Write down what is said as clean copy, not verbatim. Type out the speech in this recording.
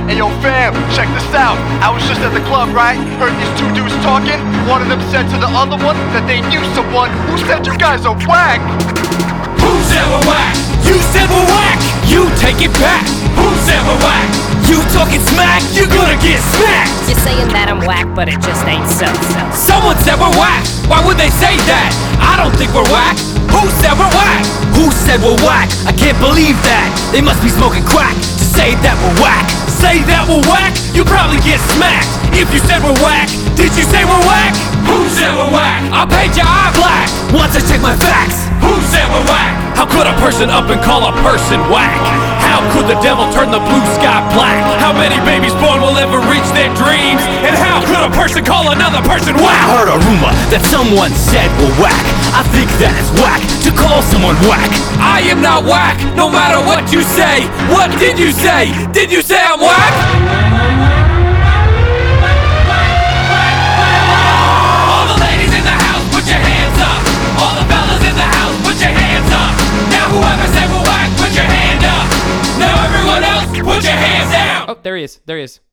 Hey yo fam, check this out. I was just at the club, right? Heard these two dudes talking. One of them said to the other one that they knew someone who said you guys are whack. Who said we're whack? You said we're whack. You take it back. Who said we're whack? You talking smack, you're gonna get smacked. You're saying that I'm whack, but it just ain't so. Someone said we're whack. Why would they say that? I don't think we're whack. Who said we're whack? Who said we're whack? I can't believe that. They must be smoking crack to say that we're whack. Say that we're whack, you probably get smacked. If you said we're whack, did you say we're whack? Who said we're whack? I'll paint your eye black once I check my facts. Who said we're whack? How could a person up and call a person whack? How could the devil turn the blue sky black? How many babies born will ever reach their dreams? And how could a person call another person whack? I heard a rumor that someone said we're whack. I think that it's whack to call someone whack. I am not whack, no matter what you say. What did you say? Did you say I'm whack? All the ladies in the house, put your hands up. All the fellas in the house, put your hands up. Now whoever said we're whack, put your hand up. Now everyone else, put your hands down. Oh, there he is. There he is.